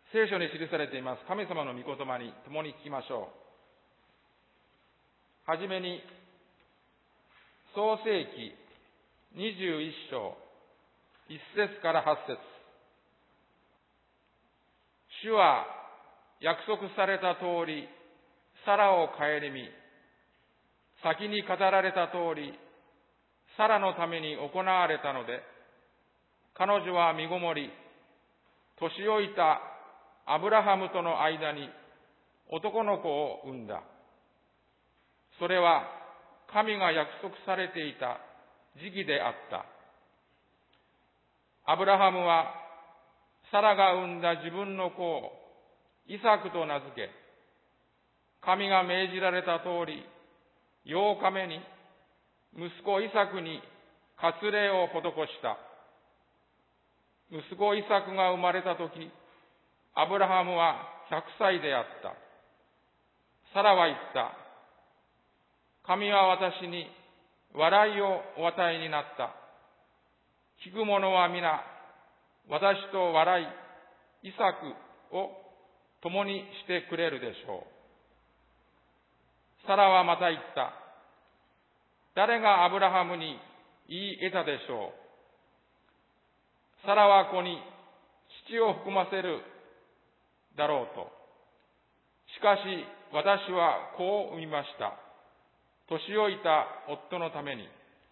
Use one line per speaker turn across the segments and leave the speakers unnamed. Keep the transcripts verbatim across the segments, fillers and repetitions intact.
聖書に記されています神様の御言葉に共に聞きましょう。はじめに、創世記にじゅういっ章いっ節からはち節。主は約束された通り、サラを顧み、先に語られた通り、サラのために行われたので、彼女は身ごもり、年老いたアブラハムとの間に男の子を産んだ。それは神が約束されていた時期であった。アブラハムはサラが産んだ自分の子をイサクと名付け、神が命じられた通り、ようかめに息子イサクに割礼を施した。息子イサクが生まれたとき、アブラハムはひゃくさいであった。サラは言った。神は私に笑いをお与えになった。聞く者は皆、私と笑い、イサクを共にしてくれるでしょう。サラはまた言った。誰がアブラハムに言い得たでしょう。サラは子に乳を含ませるだろうと。しかし私は子を産みました。年老いた夫のために。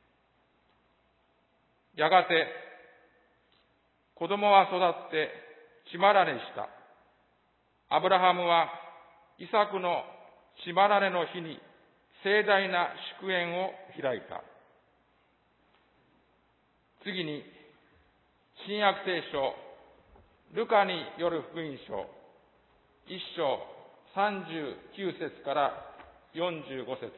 やがて子供は育って血まられした。アブラハムはイサクの血まられの日に盛大な祝宴を開いた。次に、新約聖書、ルカによる福音書、一章さんじゅうきゅう節からよんじゅうご節。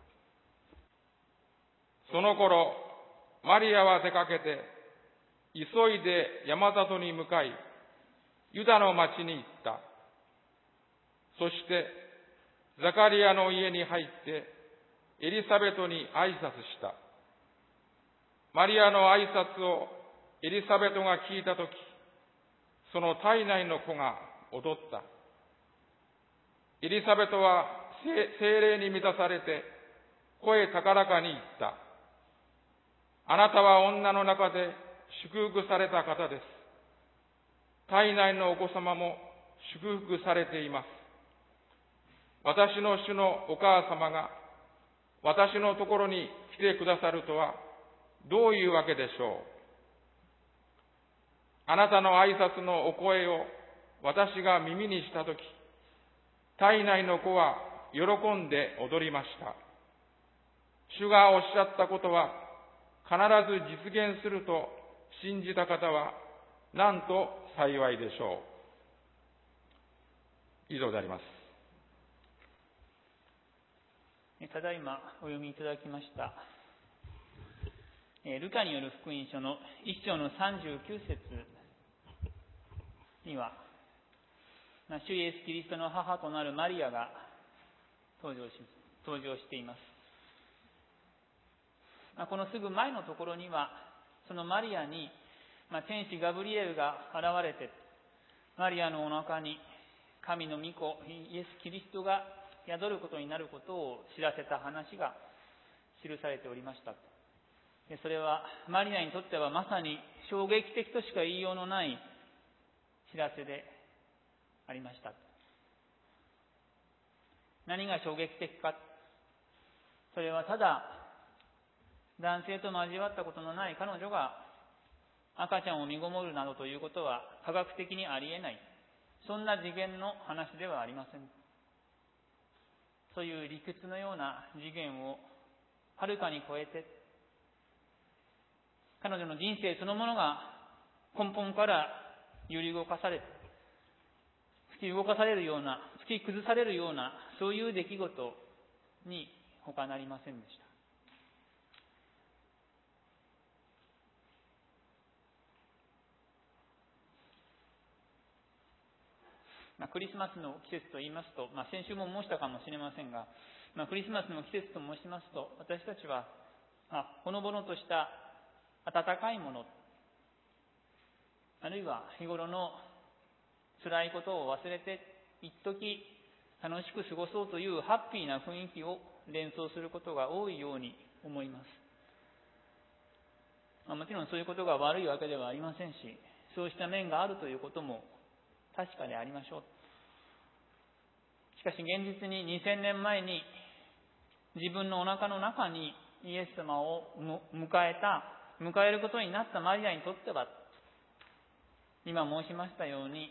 その頃、マリアは出かけて、急いで山里に向かい、ユダの町に行った。そして、ザカリアの家に入って、エリザベトに挨拶した。マリアの挨拶をエリザベトが聞いたとき、その体内の子が踊った。エリザベトは聖霊に満たされて、声高らかに言った。あなたは女の中で祝福された方です。体内のお子様も祝福されています。私の主のお母様が私のところに来てくださるとはどういうわけでしょう。あなたの挨拶のお声を私が耳にしたとき、体内の子は喜んで踊りました。主がおっしゃったことは必ず実現すると信じた方はなんと幸いでしょう。以上であります。
ただいまお読みいただきましたルカによる福音書の一章のさんじゅうきゅう節には、主イエスキリストの母となるマリアが登場し、登場しています。このすぐ前のところには、そのマリアに天使ガブリエルが現れて、マリアのお腹に神の御子イエスキリストが宿ることになることを知らせた話が記されておりました。それはマリアにとってはまさに衝撃的としか言いようのない知らせでありました。何が衝撃的か。それはただ男性と交わったことのない彼女が赤ちゃんを身ごもるなどということは科学的にありえない。そんな次元の話ではありません。そういう理屈のような次元をはるかに超えて、彼女の人生そのものが根本から揺り動かされ、突き動かされるような、突き崩されるような、そういう出来事に他なりませんでした。まあ、クリスマスの季節と言いますと、まあ、先週も申したかもしれませんが、まあ、クリスマスの季節と申しますと、私たちは、まあ、ほのぼのとした温かいもの、あるいは日頃の辛いことを忘れて一時楽しく過ごそうというハッピーな雰囲気を連想することが多いように思います。まあ、もちろんそういうことが悪いわけではありませんし、そうした面があるということも確かでありましょう。しかし現実ににせんねんまえに自分のお腹の中にイエス様を迎えた、迎えることになったマリアにとっては、今申しましたように、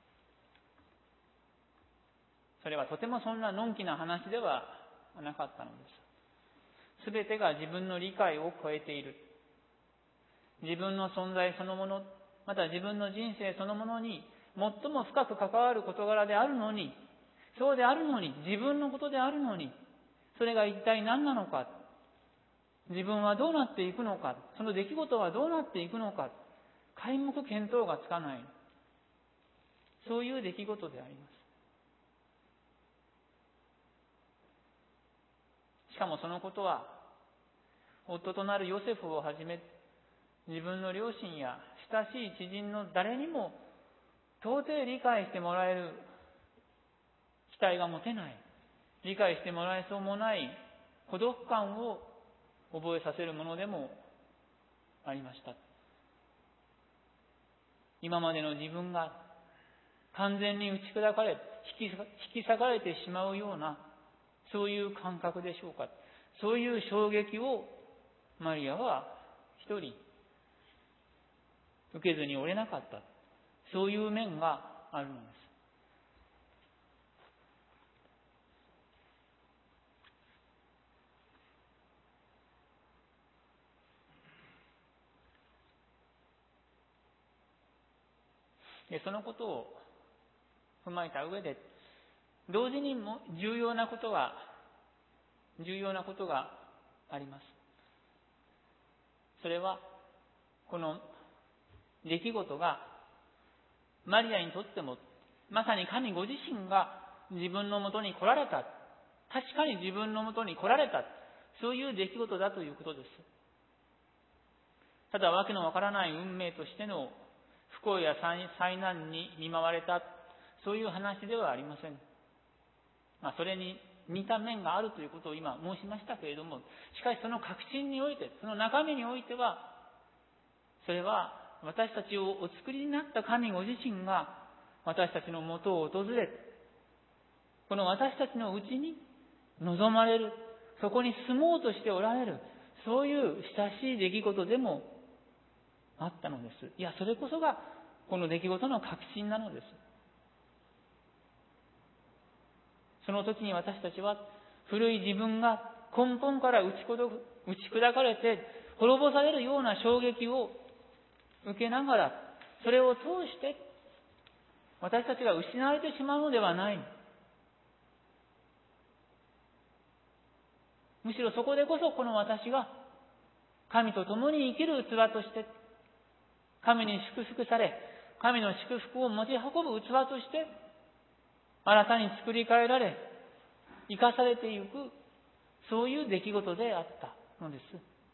それはとてもそんなのんきな話ではなかったのです。すべてが自分の理解を超えている。自分の存在そのもの、また自分の人生そのものに最も深く関わる事柄であるのに、そうであるのに、自分のことであるのに、それが一体何なのか、自分はどうなっていくのか、その出来事はどうなっていくのか、皆目見当がつかない、そういう出来事であります。しかもそのことは、夫となるヨセフをはじめ、自分の両親や親しい知人の誰にも到底理解してもらえる期待が持てない、理解してもらえそうもない孤独感を覚えさせるものでもありました。今までの自分が完全に打ち砕かれ、引き、引き裂かれてしまうような、そういう感覚でしょうか。そういう衝撃をマリアは一人受けずにおれなかった。そういう面があるのです。で、そのことを踏まえた上で、同時にも重要なことが、重要なことがあります。それは、この出来事がマリアにとっても、まさに神ご自身が自分のもとに来られた、確かに自分のもとに来られた、そういう出来事だということです。ただわけのわからない運命としての不幸や災難に見舞われた、そういう話ではありません。まあ、それに似た面があるということを今申しましたけれども、しかしその核心において、その中身においては、それは私たちをお作りになった神ご自身が私たちのもとを訪れ、この私たちのうちに望まれる、そこに住もうとしておられる、そういう親しい出来事でもあったのです。いや、それこそがこの出来事の核心なのです。その時に私たちは古い自分が根本から打ち砕かれて滅ぼされるような衝撃を受けながら、それを通して私たちが失われてしまうのではない。むしろそこでこそこの私が神と共に生きる器として、神に祝福され、神の祝福を持ち運ぶ器として新たに作り変えられ、生かされていく、そういう出来事であったのです。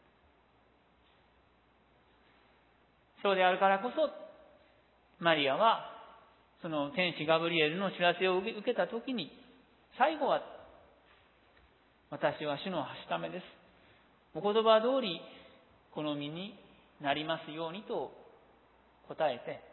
そうであるからこそ、マリアは、その天使ガブリエルの知らせを受けたときに、最後は、私は主のはしためです。お言葉通り、この身になりますようにと答えて、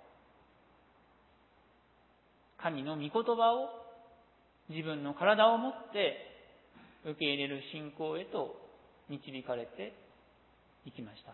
神の御言葉を自分の体をもって受け入れる信仰へと導かれていきました。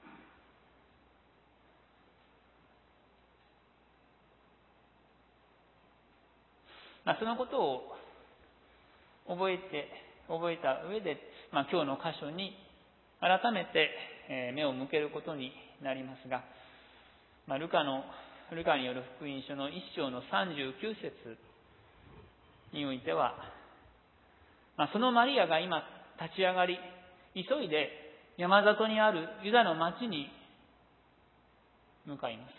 まあ、そのことを覚えて、覚えた上で、まあ、今日の箇所に改めて目を向けることになりますが、まあ、ルカのルカによる福音書の一章のさんじゅうきゅう節においては、まあ、そのマリアが今立ち上がり、急いで山里にあるユダの町に向かいます。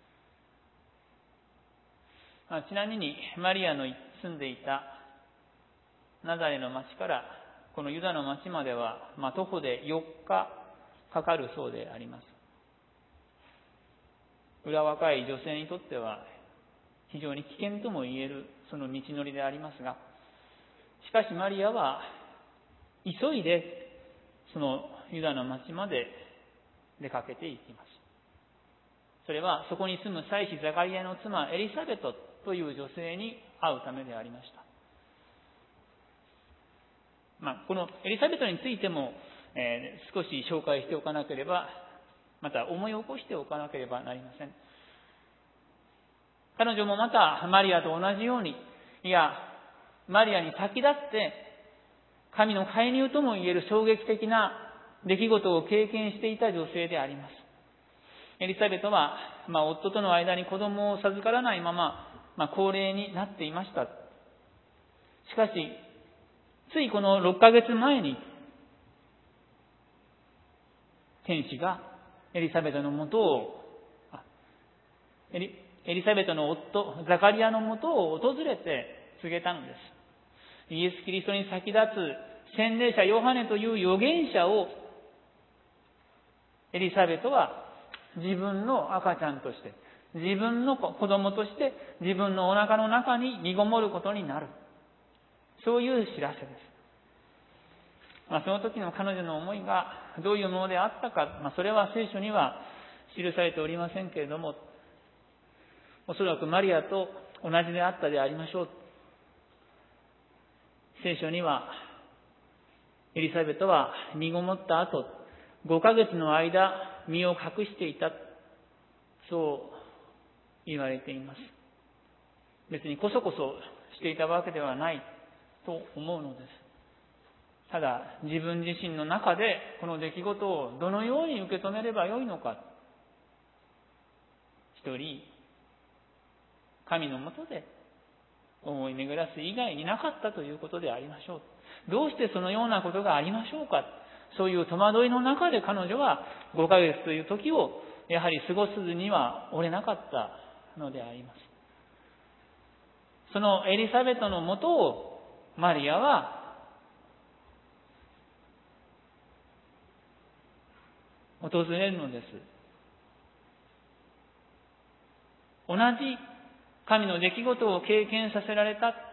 まあ、ちなみにマリアの住んでいたナザレの町からこのユダの町までは、まあ、徒歩でよっかかかるそうであります。裏若い女性にとっては非常に危険とも言えるその道のりでありますが、しかしマリアは急いでそのユダの町まで出かけていきます。それはそこに住む祭司ザカリアの妻エリサベトという女性に会うためでありました。まあ、このエリザベトについても、えー、少し紹介しておかなければ、また思い起こしておかなければなりません。彼女もまたマリアと同じように、いや、マリアに先立って神の介入とも言える衝撃的な出来事を経験していた女性であります。エリザベトは、まあ、夫との間に子供を授からないまま、まあ、高齢になっていました。しかし、ついこのろっかげつまえに、天使がエリザベトのもとを、エリ、エリザベトの夫、ザカリアのもとを訪れて告げたのです。イエス・キリストに先立つ洗礼者ヨハネという預言者を、エリザベトは自分の赤ちゃんとして、自分の子供として、自分のお腹の中に身ごもることになる。そういう知らせです。まあ、その時の彼女の思いがどういうものであったか、まあ、それは聖書には記されておりませんけれども、おそらくマリアと同じであったでありましょう。聖書には、エリザベトは身ごもった後、ごかげつの間、身を隠していた。そう言われています。別にこそこそしていたわけではないと思うのです。ただ、自分自身の中でこの出来事をどのように受け止めればよいのか。一人、神のもとで思い巡らす以外になかったということでありましょう。どうしてそのようなことがありましょうか。そういう戸惑いの中で彼女はごかげつという時をやはり過ごすには折れなかったのであります。そのエリザベトのもとをマリアは訪れるのです。同じ神の出来事を経験させられた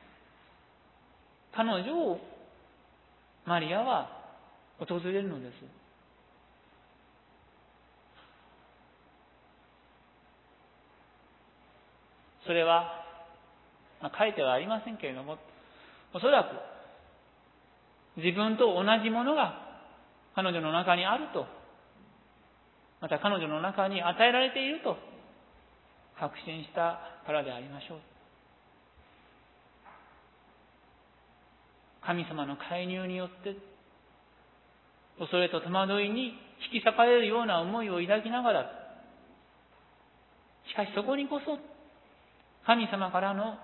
彼女をマリアは訪れるのです。それは、まあ、書いてはありませんけれども、おそらく自分と同じものが彼女の中にあると、また彼女の中に与えられていると確信したからでありましょう。神様の介入によって恐れと戸惑いに引き裂かれるような思いを抱きながら、しかしそこにこそ神様からの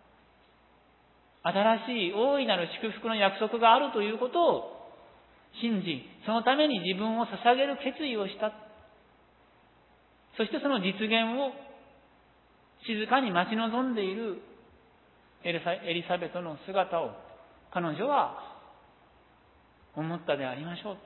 新しい大いなる祝福の約束があるということを信じ、そのために自分を捧げる決意をした。そしてその実現を静かに待ち望んでいるエリザベトの姿を彼女は思ったでありましょう。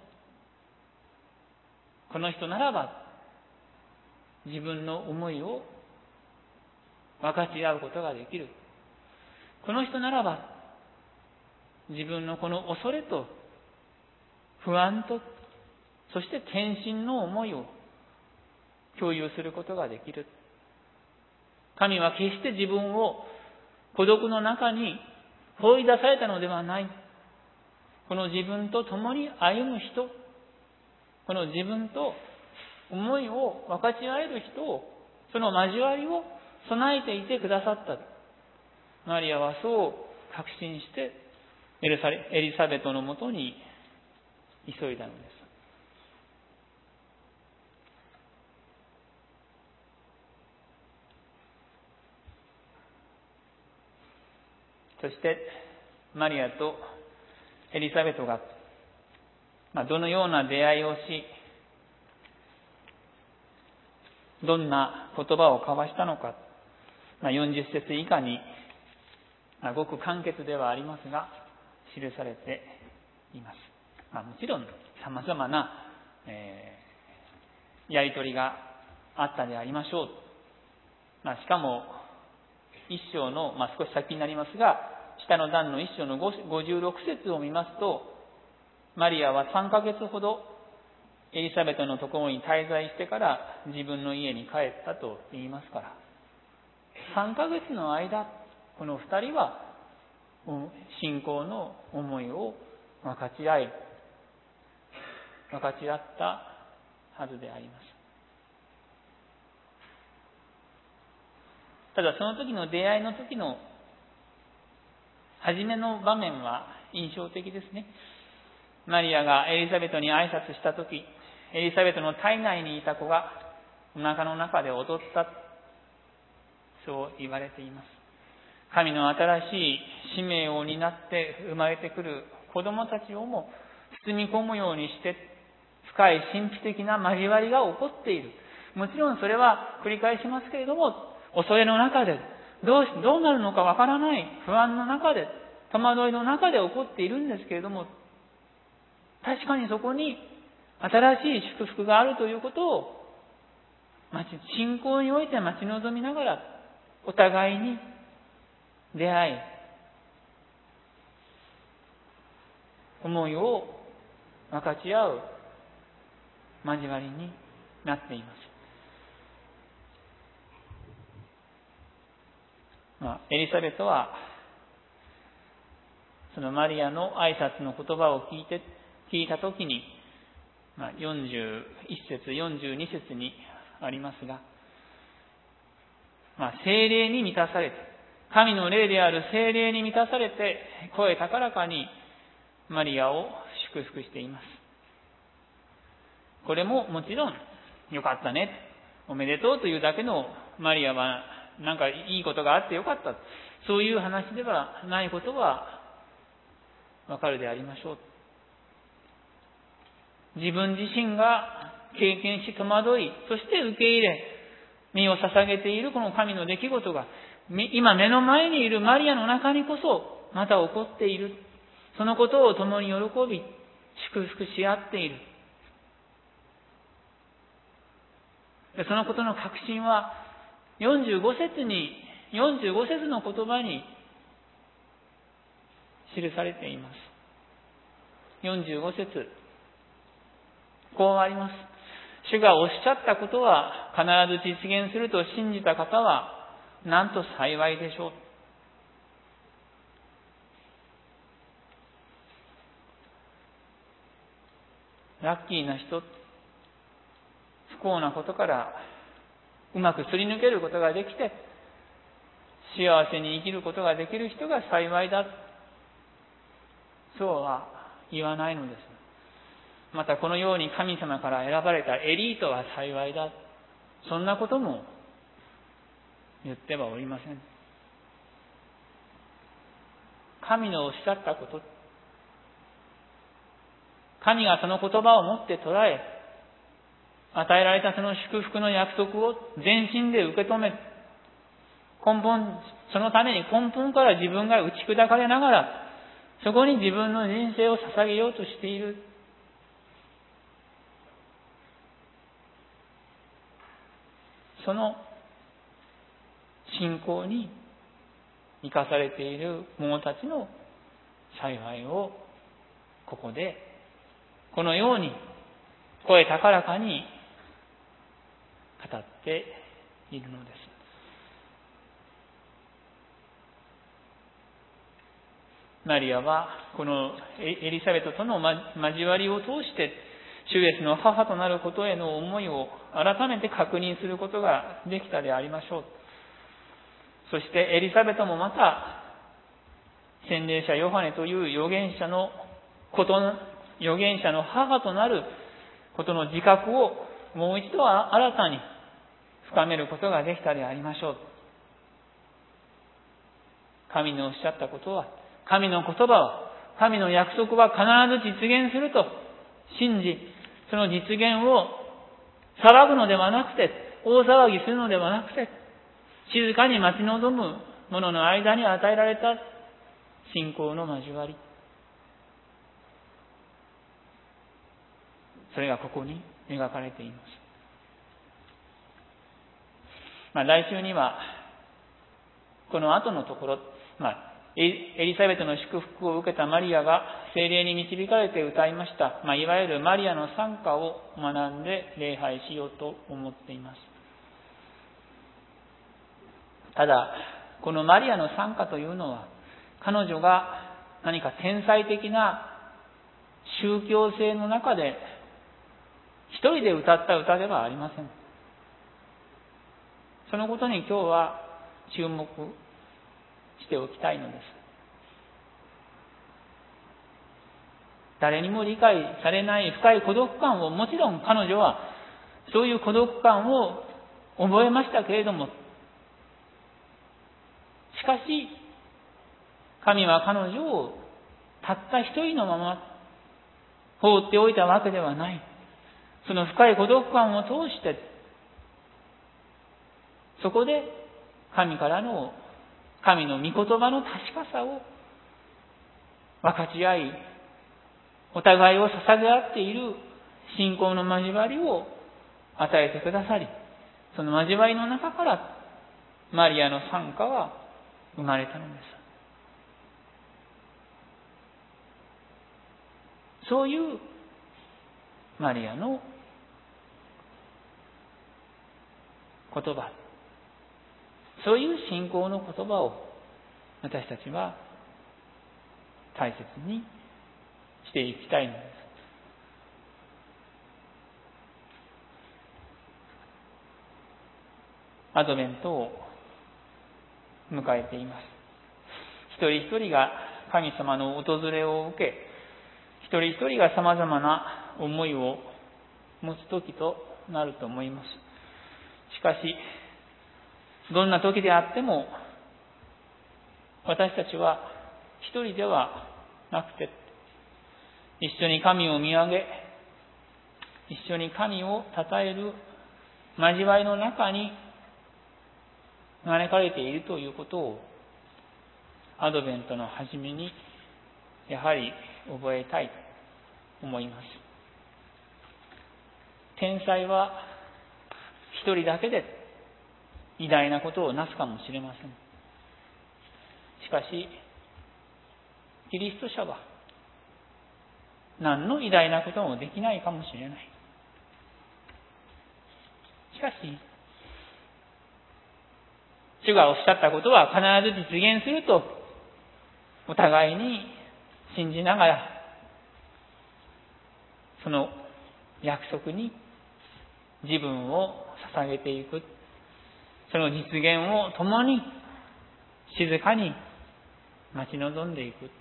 この人ならば自分の思いを分かち合うことができる。この人ならば自分のこの恐れと不安と、そして献身の思いを共有することができる。神は決して自分を孤独の中に放り出されたのではない。この自分と共に歩む人、この自分と思いを分かち合える人を、その交わりを備えていてくださった。マリアはそう確信してエリザベトのもとに急いだのです。そしてマリアとエリザベトがどのような出会いをし、どんな言葉を交わしたのか、よんじゅっ節以下にごく簡潔ではありますが記されています。まあ、もちろん様々な、えー、やり取りがあったでありましょう。まあ、しかも一章の、まあ、少し先になりますが、下の段の一章のごじゅうろく節を見ますと、マリアはさんかげつほどエリザベトのところに滞在してから自分の家に帰ったと言いますから、さんかげつの間、この二人は信仰の思いを分かち合い、分かち合ったはずであります。ただその時の出会いの時の初めの場面は印象的ですね。マリアがエリザベトに挨拶した時、エリザベトの体内にいた子がお腹の中で踊った、そう言われています。神の新しい使命を担って生まれてくる子供たちをも包み込むようにして、深い神秘的な交わりが起こっている。もちろんそれは繰り返しますけれども、恐れの中で、どうし、どうなるのかわからない不安の中で、戸惑いの中で起こっているんですけれども、確かにそこに新しい祝福があるということを、信仰において待ち望みながら、お互いに出会い、思いを分かち合う交わりになっています。まあ、エリザベトはそのマリアの挨拶の言葉を聞いて聞いたときに、まあ、よんじゅういち節よんじゅうに節にありますが、まあ、聖霊に満たされて、神の霊である聖霊に満たされて、声高らかにマリアを祝福しています。これももちろんよかったね、おめでとうというだけのマリアはなんかいいことがあってよかった、そういう話ではないことはわかるでありましょう。自分自身が経験し戸惑い、そして受け入れ、身を捧げているこの神の出来事が、今目の前にいるマリアの中にこそまた起こっている。そのことを共に喜び、祝福し合っている。そのことの確信は、よんじゅうご節に、よんじゅうご節の言葉に記されています。よんじゅうご節。こうあります。主がおっしゃったことは必ず実現すると信じた方はなんと幸いでしょう。ラッキーな人、不幸なことからうまくすり抜けることができて幸せに生きることができる人が幸いだ、そうは言わないのです。またこのように神様から選ばれたエリートは幸いだ、そんなことも言ってはおりません。神のおっしゃったこと、神がその言葉を持って捉え、与えられたその祝福の約束を全身で受け止め、根本、そのために根本から自分が打ち砕かれながら、そこに自分の人生を捧げようとしている。その信仰に生かされている者たちの幸いをここでこのように声高らかに語っているのです。マリアはこのエリザベトとの交わりを通して主イエスの母となることへの思いを改めて確認することができたでありましょう。そしてエリザベトもまた洗礼者ヨハネという預言者のこと預言者の母となることの自覚をもう一度新たに深めることができたでありましょう。神のおっしゃったことは、神の言葉は、神の約束は必ず実現すると信じ、その実現を騒ぐのではなくて、大騒ぎするのではなくて、静かに待ち望む者の間に与えられた信仰の交わり。それがここに描かれています。まあ、来週にはこの後のところ、まあ、エリザベトの祝福を受けたマリアが聖霊に導かれて歌いました、まあ、いわゆるマリアの賛歌を学んで礼拝しようと思っています。ただ、このマリアの賛歌というのは、彼女が何か天才的な宗教性の中で一人で歌った歌ではありません。そのことに今日は注目しておきたいのです。誰にも理解されない深い孤独感を、もちろん彼女はそういう孤独感を覚えましたけれども、しかし神は彼女をたった一人のまま放っておいたわけではない。その深い孤独感を通して、そこで神からの神の御言葉の確かさを分かち合い、お互いを捧げ合っている信仰の交わりを与えてくださり、その交わりの中からマリアの賛歌は生まれたのです。そういうマリアの言葉、そういう信仰の言葉を私たちは大切にしていきたいのです。アドベントを迎えています。一人一人が神様の訪れを受け、一人一人が様々な思いを持つ時となると思います。しかし、どんな時であっても、私たちは一人ではなくて、一緒に神を見上げ、一緒に神を称える交わりの中に招かれているということを、アドベントの初めにやはり覚えたいと思います。天才は一人だけで偉大なことをなすかもしれません。しかし、キリスト者は何の偉大なこともできないかもしれない。しかし、主がおっしゃったことは必ず実現するとお互いに信じながら、その約束に自分を捧げていく。その実現を共に静かに待ち望んでいく。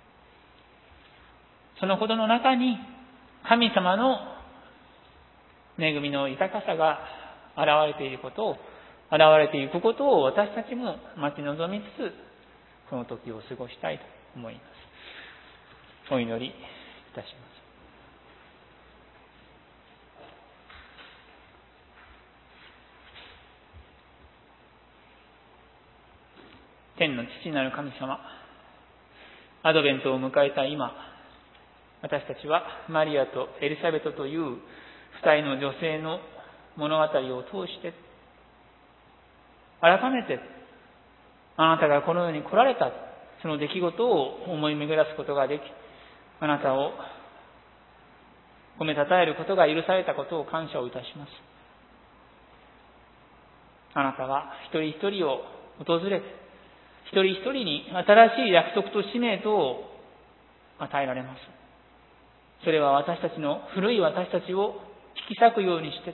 そのことの中に神様の恵みの豊かさが現れていることを、現れていくことを私たちも待ち望みつつ、その時を過ごしたいと思います。お祈りいたします。天の父なる神様、アドベントを迎えた今、私たちはマリアとエリザベトという二人の女性の物語を通して、改めてあなたがこの世に来られたその出来事を思い巡らすことができ、あなたを褒めたたえることが許されたことを感謝をいたします。あなたは一人一人を訪れて、一人一人に新しい約束と使命とを与えられます。それは私たちの古い私たちを引き裂くようにして、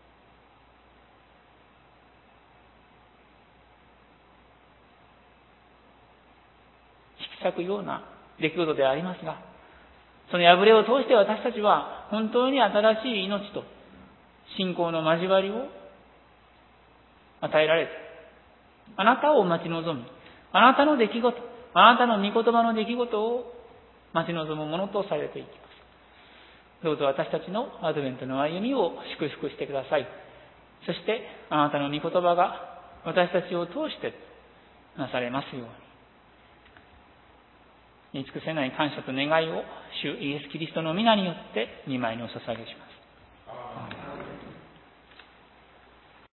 引き裂くような出来事でありますが、その破れを通して私たちは本当に新しい命と信仰の交わりを与えられて、あなたを待ち望み、あなたの出来事、あなたの御言葉の出来事を待ち望むものとされていきます。どうぞ私たちのアドベントの歩みを祝福してください。そしてあなたの御言葉が私たちを通してなされますように。言い尽くせない感謝と願いを主イエス・キリストの皆によって御前にお捧げします。